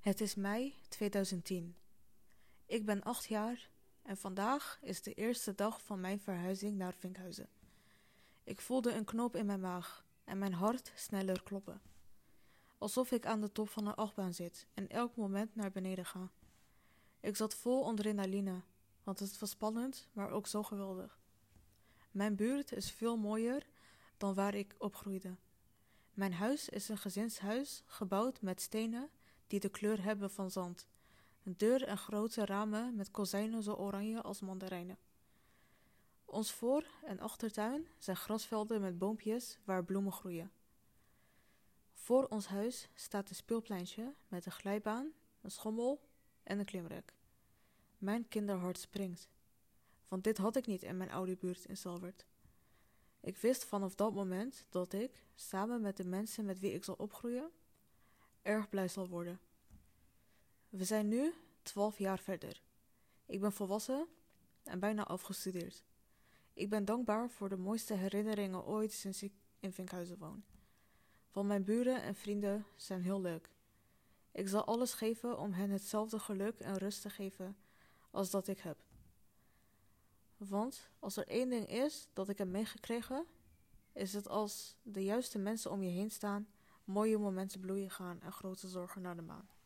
Het is mei 2010. Ik ben 8 jaar en vandaag is de eerste dag van mijn verhuizing naar Vinkhuizen. Ik voelde een knoop in mijn maag en mijn hart sneller kloppen. Alsof ik aan de top van een achtbaan zit en elk moment naar beneden ga. Ik zat vol adrenaline, want het was spannend, maar ook zo geweldig. Mijn buurt is veel mooier dan waar ik opgroeide. Mijn huis is een gezinshuis gebouwd met stenen die de kleur hebben van zand. Een deur en grote ramen met kozijnen zo oranje als mandarijnen. Ons voor- en achtertuin zijn grasvelden met boompjes waar bloemen groeien. Voor ons huis staat een speelpleintje met een glijbaan, een schommel en een klimrek. Mijn kinderhart springt, want dit had ik niet in mijn oude buurt in Salwerd. Ik wist vanaf dat moment dat ik, samen met de mensen met wie ik zal opgroeien, erg blij zal worden. We zijn nu 12 jaar verder. Ik ben volwassen en bijna afgestudeerd. Ik ben dankbaar voor de mooiste herinneringen ooit sinds ik in Vinkhuizen woon. Want mijn buren en vrienden zijn heel leuk. Ik zal alles geven om hen hetzelfde geluk en rust te geven als dat ik heb. Want als er één ding is dat ik heb meegekregen, is het als de juiste mensen om je heen staan, mooie momenten bloeien gaan en grote zorgen naar de maan.